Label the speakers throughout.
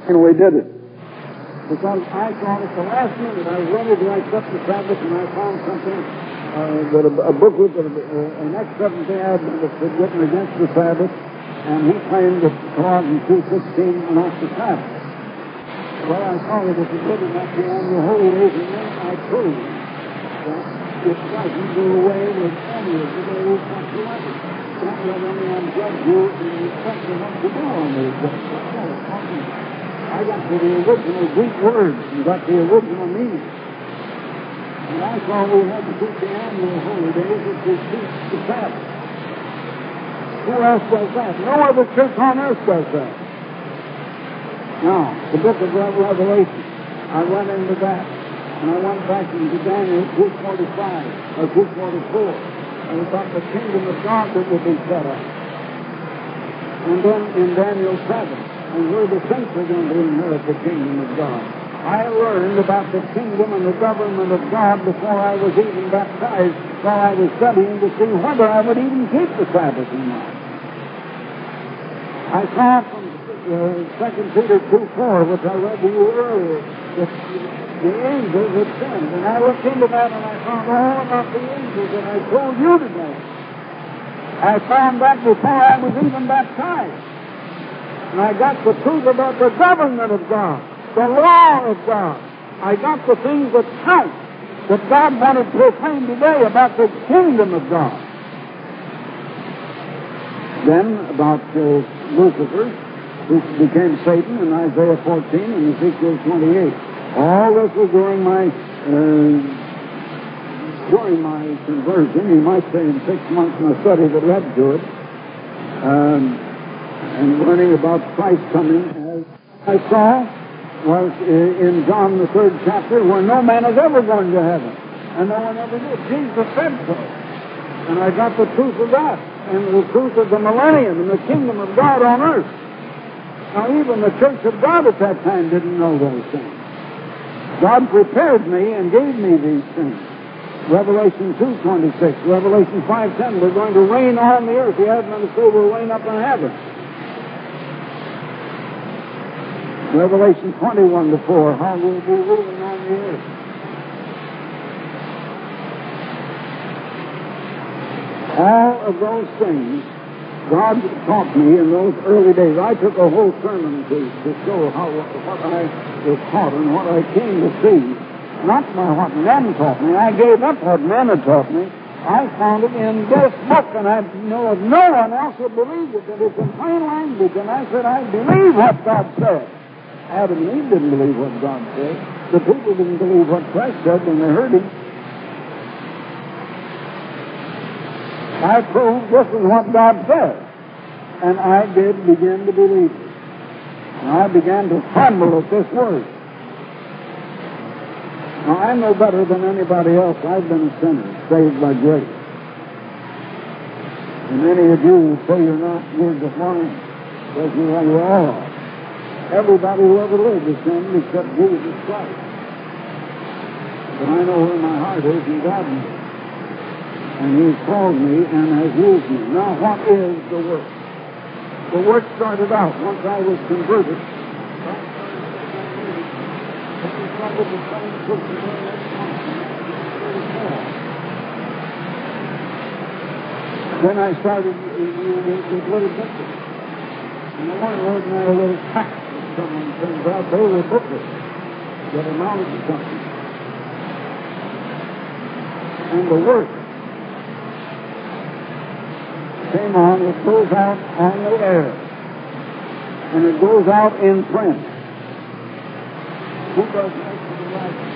Speaker 1: And we did it. Because I thought at the last minute I was ready to accept the Sabbath, and I found something, a booklet of an ex-Seventh-day Adventist had written against the Sabbath, and he claimed that Colossians 2:16 announced the Sabbath. Well, I saw that it was written at the annual holy days, and then I proved that it doesn't do away with any of the days whatsoever. Don't let anyone judge you in respect to what you do on those days. I got to the original Greek words and got the original meaning. And I thought we had to keep the annual holy days, which is keep the Sabbath. Who else does that? No other church on earth does that. Now, the book of Revelation, I went into that, and I went back into Daniel 2:45 or 2:44, and about the kingdom of God that will be set up. And then in Daniel 7, and where the saints are going to inherit the kingdom of God. I learned about the kingdom and the government of God before I was even baptized, while I was studying to see whether I would even keep the Sabbath or not. I saw from 2 Peter 2:4, which I read to you earlier, that the angels had sinned. And I looked into that and I found all about the angels that I told you today. I found that before I was even baptized. And I got the truth about the government of God, the law of God. I got the things that count, that God wanted to proclaim today about the kingdom of God. Then, about Lucifer, who became Satan in Isaiah 14 and Ezekiel 28. All this was during my conversion. You might say in 6 months in a study that led to it. And learning about Christ coming, as I saw, was in John the 3rd chapter, where no man is ever going to heaven, and no one ever did. Jesus said so. And I got the truth of that, and the truth of the millennium and the kingdom of God on earth. Now, even the church of God at that time didn't know those things. God prepared me and gave me these things. Revelation 2:26, Revelation 5:10, we're going to reign on the earth. The Adventists say we'll reign up in heaven. Revelation 21:4, how we'll be ruling on the earth. All of those things God taught me in those early days. I took a whole sermon to show what I was taught and what I came to see. Not by what men taught me. I gave up what men had taught me. I found it in this book, and I know of no one else who believed it. That it's in plain language, and I said, I believe what God said. Adam and Eve didn't believe what God said. The people didn't believe what Christ said when they heard him. I proved this is what God said. And I did begin to believe it. And I began to tremble at this word. Now, I'm no better than anybody else. I've been a sinner, saved by grace. And many of you say you're not, you're defiant, because you all are. Everybody who ever lived has sinned except Jesus Christ. But I know where my heart is, and God knows. And He's called me and has used me. Now, what is the work? The work started out once I was converted. Then I started with little booklets. And the one ordinary little tracts that someone turns out, they were booklets that amounted to something. And the work came on, it goes out on the air. And it goes out in print. Who does most of the writing?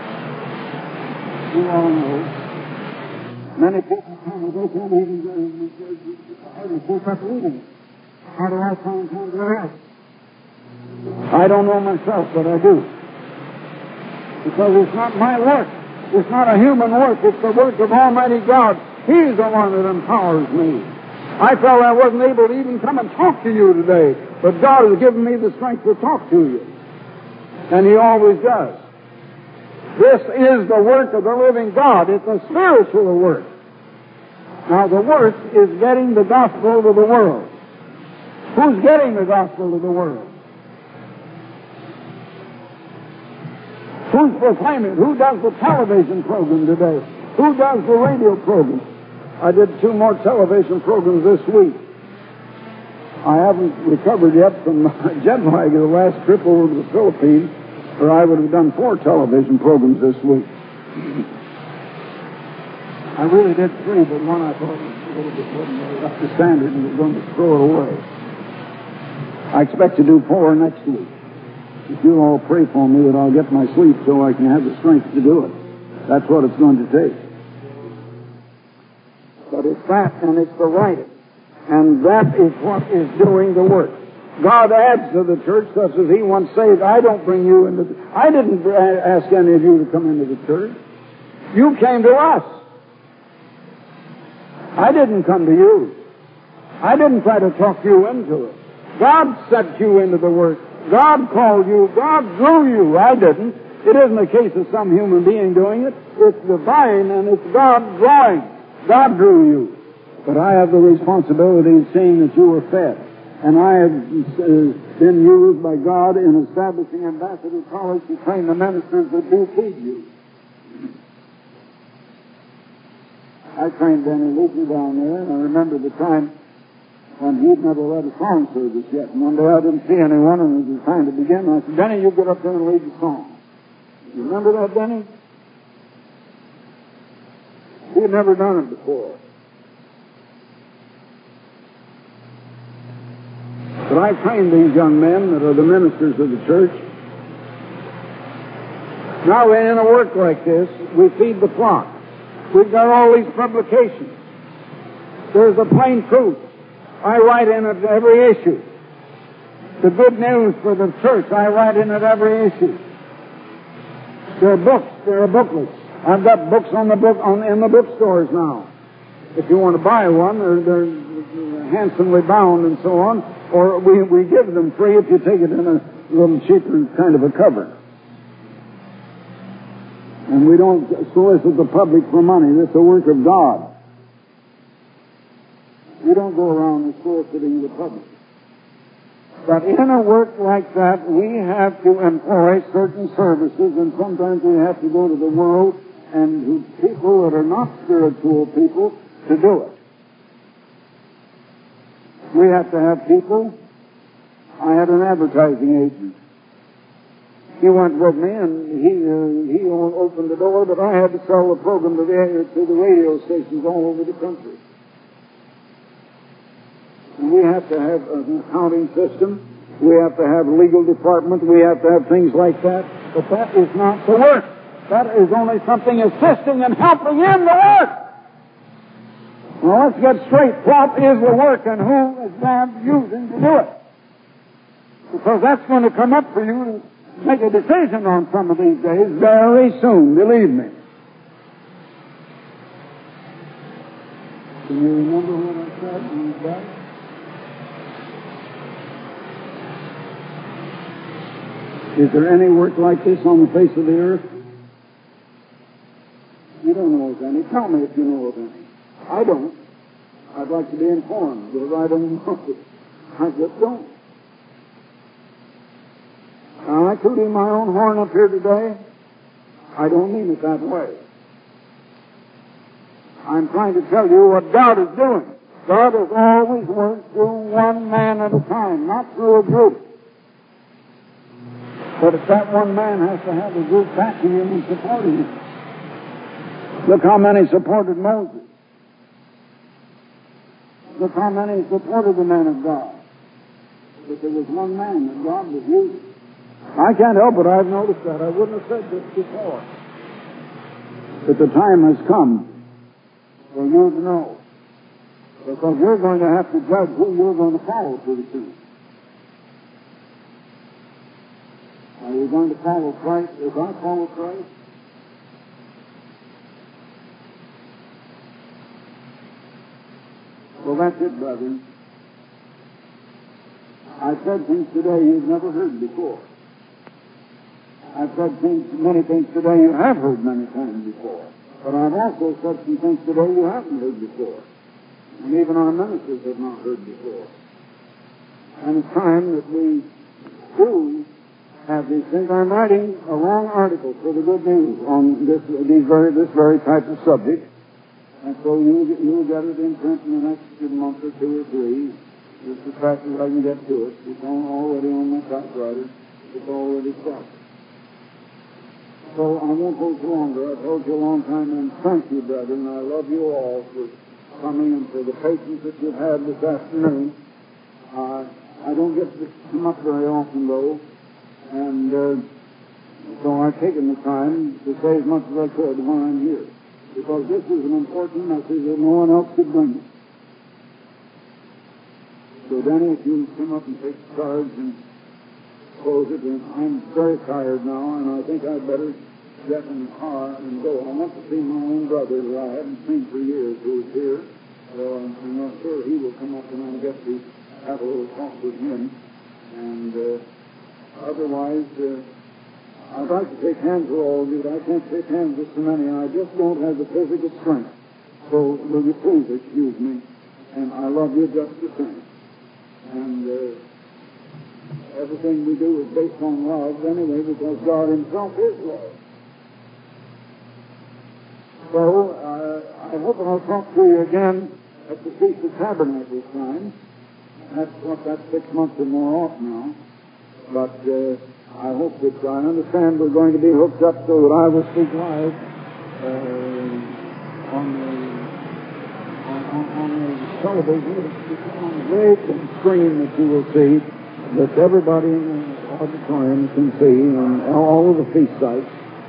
Speaker 1: You all know. Many people come and they can't even hardly keep up reading. How do I find time to write? I don't know myself, but I do. Because it's not my work. It's not a human work. It's the work of Almighty God. He's the one that empowers me. I felt I wasn't able to even come and talk to you today, but God has given me the strength to talk to you. And He always does. This is the work of the living God. It's a spiritual work. Now, the work is getting the gospel to the world. Who's getting the gospel to the world? Who's proclaiming? Who does the television program today? Who does the radio program? I did 2 more television programs this week. I haven't recovered yet from jet lag of the last trip over to the Philippines, or I would have done 4 television programs this week. I really did 3, but one I thought was a little bit up to standard and was going to throw it away. I expect to do 4 next week. If you all pray for me that I'll get my sleep so I can have the strength to do it. That's what it's going to take. But it's that, and it's the writing. And that is what is doing the work. God adds to the church such as He once saved. I don't bring you into I didn't ask any of you to come into the church. You came to us. I didn't come to you. I didn't try to talk you into it. God sent you into the work. God called you. God drew you. I didn't. It isn't a case of some human being doing it. It's divine, and it's God drawing. God drew you. But I have the responsibility of seeing that you were fed. And I have been used by God in establishing Ambassador College to train the ministers that do feed you. I trained Denny Luther down there, and I remember the time when he'd never led a song service yet. And one day I didn't see anyone, and it was time to begin. And I said, Denny, you get up there and lead the song. You remember that, Denny? He had never done it before. But I trained these young men that are the ministers of the church. Now, in a work like this, we feed the flock. We've got all these publications. There's the plain truth. I write in it every issue. The good news for the church, I write in it every issue. There are books, there are booklets. I've got books in the bookstores now. If you want to buy one, they're handsomely bound and so on, or we give them free if you take it in a little cheaper kind of a cover. And we don't solicit the public for money. This is the work of God. We don't go around soliciting the public. But in a work like that, we have to employ certain services, and sometimes we have to go to the world and to people that are not spiritual people to do it. We have to have people. I had an advertising agent. He went with me, and he opened the door, but I had to sell the program to the radio stations all over the country. And we have to have an accounting system. We have to have a legal department. We have to have things like that. But that is not the work. That is only something assisting and helping in the work. Now let's get straight. What is the work, and who is God using to do it? Because that's going to come up for you to make a decision on some of these days very soon, believe me. Can you remember what I said when you died? Is there any work like this on the face of the earth? You don't know of any. Tell me if you know of any. I don't. I'd like to be informed, but I don't know. I just don't. Am I tooting my own horn up here today? I don't mean it that way. I'm trying to tell you what God is doing. God has always worked through one man at a time, not through a group. But if that one man has to have a group backing him and supporting him. Look how many supported Moses. Look how many supported the man of God. But there was one man that God was using. I can't help it. I've noticed that. I wouldn't have said this before. But the time has come for you to know. Because you're going to have to judge who you're going to follow pretty soon. Are you going to follow Christ? If I follow Christ? Well, that's it, brethren. I've said things today you've never heard before. I've said many things today you have heard many times before. But I've also said some things today you haven't heard before. And even our ministers have not heard before. And it's time that we do have these things. I'm writing a long article for the Good News on this very type of subject, and so you'll get it in print in the next month or 2 or 3, just as fast as I can get to it. It's already on my typewriter. It's already set. So I won't hold you longer. I've held you a long time, and thank you, brethren. I love you all for coming and for the patience that you've had this afternoon. I don't get to come up very often, though, and so I've taken the time to say as much as I could when I'm here, because this is an important message that no one else could bring me. So, Danny, if you come up and take charge and close it, and I'm very tired now, and I think I'd better get in the car and go. I want to see my own brother who I haven't seen for years, who is here. So I'm not sure he will come up and I'll get to have a little talk with him. And otherwise, I'd like to shake hands with all of you, but I can't shake hands with so many. I just don't have the physical strength. So will you please excuse me? And I love you just the same. And everything we do is based on love anyway, because God Himself is love. So I hope I'll talk to you again at the Feast of Tabernacles time. That's 6 months or more off now. But I hope that I understand we're going to be hooked up so that I will speak live on the television. It's on a great screen that you will see, that everybody in the auditorium can see, and all of the feast sites.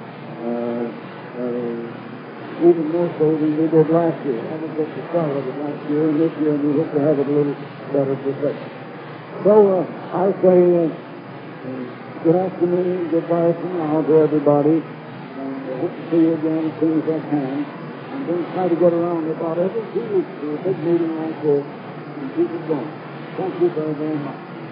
Speaker 1: Even more so than we did last year. I was at the start of it last year, and this year we hope to have it a little better perfection. So I say good afternoon, goodbye for now to everybody, and I hope to see you again as soon as I can. I'm going to try to get around about every 2 weeks for a big meeting like this and keep it going. Thank you very, very much.